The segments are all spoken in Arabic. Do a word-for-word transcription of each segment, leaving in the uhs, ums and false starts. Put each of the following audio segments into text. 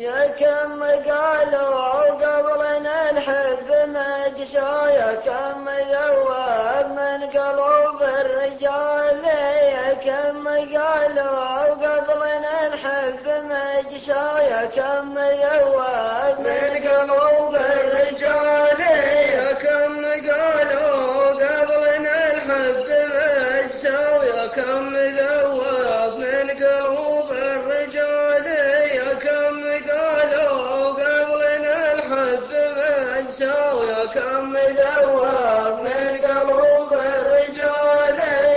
يا كم قالوا قبلنا الحب مقشى، يا كم ذوب من قلوب الرجال. يا كم قالوا قبلنا الحب مقشى، يا كم ذوب من قلوب الرجال. يا كم قالوا قبلنا الحب مقشى، يا كم ذوب من قلوب الرجال. يا كم قالوا قبلنا الحب مقشى، يا كم ذوب من قلوب الرجال.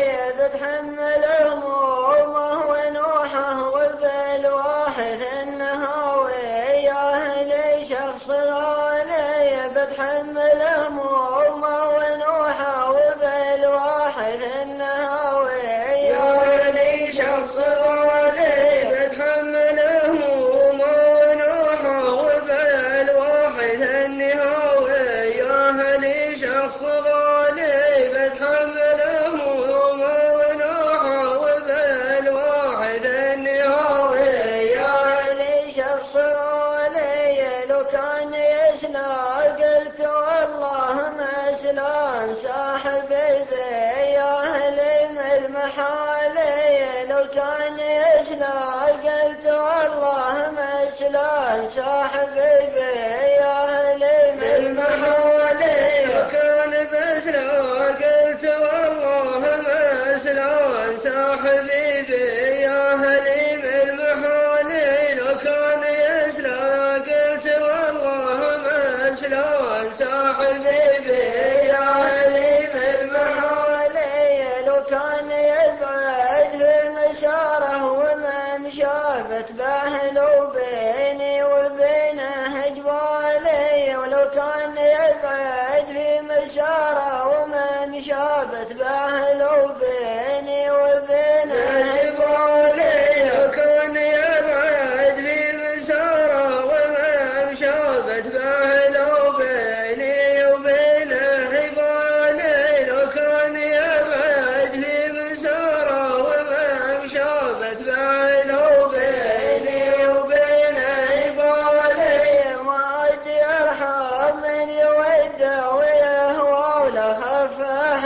بتحمل همومه ونوحه وبالواحد النهاوي، يا أهلي شخص غالي. بتحمل همومه ونوحه وبالواحد النهاوي، يا أهلي شخص غالي. بتحمل همومه ونوحه وبالواحد النهاوي، يا أهلي شخص غالي. بتحمل همومه ونوحه وبالواحد النهاوي، يا أهلي شخص غالي. لو كان يسلى قلت والله ما سلى صاحبي ذي، يا أهلي من المحالي. لو كان يسلى قلت والله ما سلى صاحبي ذي، يا أهلي من المحالي. لو كان بسلا قلت والله ما سلا صاحبي بي، يا أهلي من المحالي. لو كان يسلا قلت والله ما سلا صاحبي بي، يا أهلي من المحالي. لو كان يبعد في مشاره وما مشافت باهلوا بيني وبينه جبالي. ولو كان يبعد في مشاره وما مشافت باهلوا بيني وبينه جبالي. لو كان يبعد في مساره وما مشافت باهله بيني وبينه هبالي. لو كان يبعد في مساره وما مشافت باهله بيني وبينه هبالي. ما عاد يرحم من يوده ويهوى ولا خف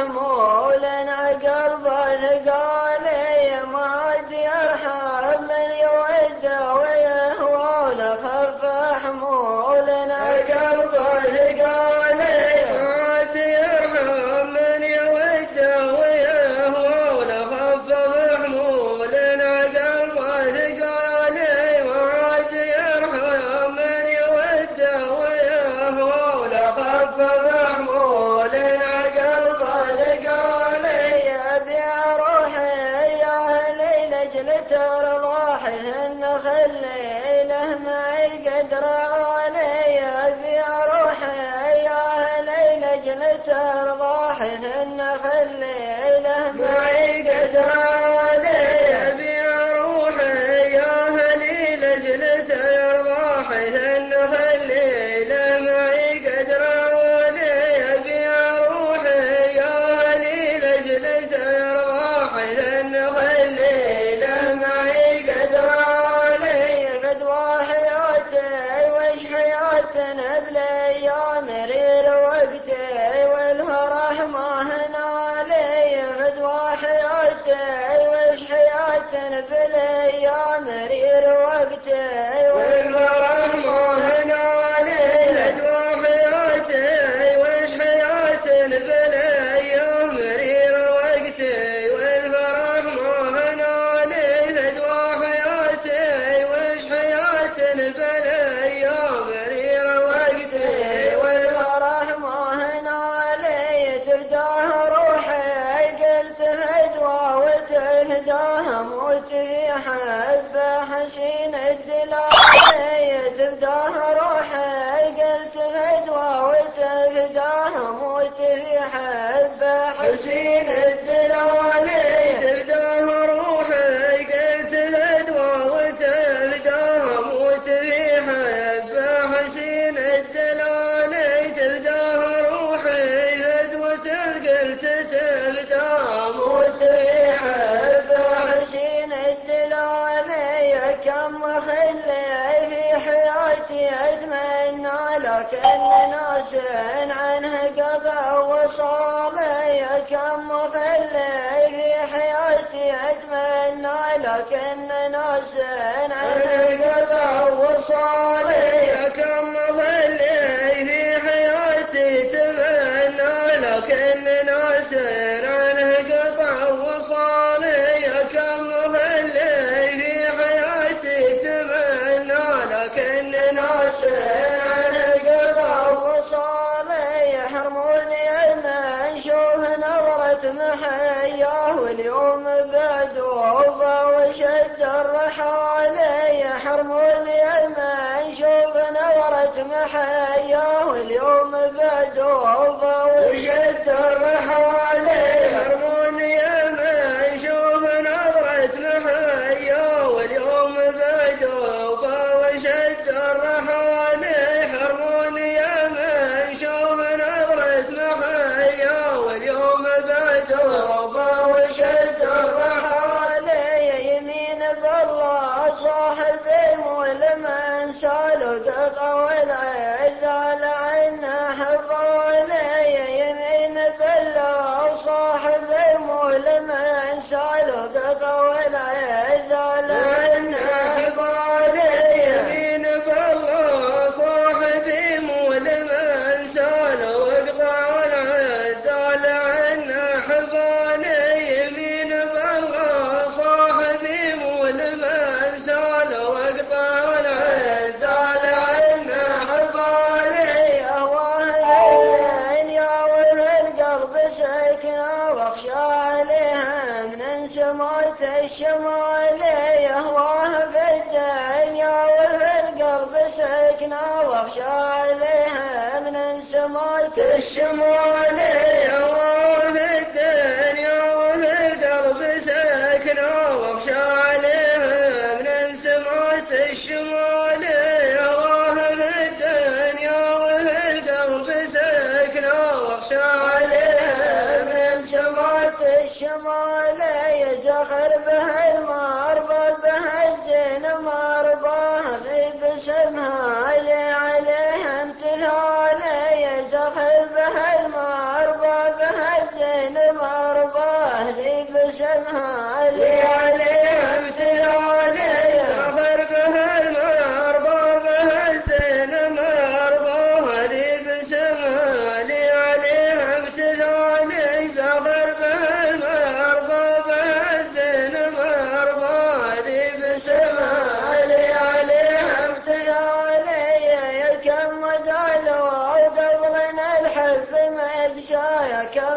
حمولا قلبه ثقالي. ما عاد يرحم من يوده ويهوى ولا خف حمولا قلبه ثقالي. ما عاد يرحم من يوده ويهوى ولا خفف حمولنا قلبه ثقالي. ما عاد يرحم من يوده ويهوى ولا خفف حمولنا قلبه ثقالي. أبي روحي يا أهلي لجل ترضى حيث خلي له معي قدر علي. أبي روحي يا أهلي لجل ترضى حيث خلي له معي قدر علي. أبي روحي يا أهلي لجل ترضى حيث خلي له معي قدر علي. أبي روحي يا أهلي لجل ترضى حيث خلي له معي قدر علي. فدوى حياتي وش حياتنا بالايام مرير وقتي والفرح ما هنا لي. فدوى حياتي وش حياتنا بالايام مرير وقتي والفرح ما هنا لي. فدوى حياتي وش حياتنا بالايام مرير وقتي والفرح ما هنا لي. فدوى حياتي وش حياتنا بالايام مرير وقتي والفرح ما هنا لي. تفداه روحي قلت فدوى وتفداه موت في حبه حسين الدلالي. تفداه روحي قلت فدوى وتفداه موت في حبه حسين الدلالي. تفداه روحي قلت فدوى وتفداه موت في حبه حسين الدلالي. تفداه روحي فدوة قلت تفداه موت في حبه حسين الدلالي. كم خلي في حياتي حياتي أتمنى لكن ناس عنه قطع وصالي كم مخلي في حياتي أتمنى لكن ناس عنه قطع وصالي كم مخلي في حياتي تمنى لكن ناس عنه قطع وصالي كم مخلي في حياتي تمنى لكن ناس عنه قطع وصالي يحرموني ما نشوف نظرة محياه واليوم بعد وفا وشد الرحالي يحرموني ما نشوف نظرة محياه واليوم بعد وفا وشد الرحالي يحرموني ما نشوف نظرة محياه واليوم بعد وفا وشد الرحالي يحرموني ما نشوف نظرة محياه واليوم بعد وفا وشد الرحالي يمين بالله صاحبي ولمن سالك قول عزال عنا حفالي يمين بالله صاحبي ولمن سالك قول عزال عنا حفالي يمين بالله صاحبي ولمن سال وقطع والعذال عنا حفالي يمين بالله صاحبي ولمن سال وقطع والعذال عنا حفالي أهواه الدنيا والقلب سكنة واخشى عليها من سمات الشمال أهواه في الدنيا والقلب سكنة واخشى عليها من سمات الشمال هواه في الدنيا والقلب سكنة واخشى عليها من سمات الشمال هواه في الدنيا والقلب سكنة واخشى عليها من سمات الشمال يزخر به المربى به الزين مربى ذي بسمها لي عليها امتثال يزخر به المربى به الزين مربى ذي بسمها لي عليها امتثال يزخر به المربى به الزين مربى ذي بسمها لي عليها امتثال يزخر به المربى به الزين مربى ذي بسمها لي عليها امتثال كم قالوا قبلنا الحب مقشايا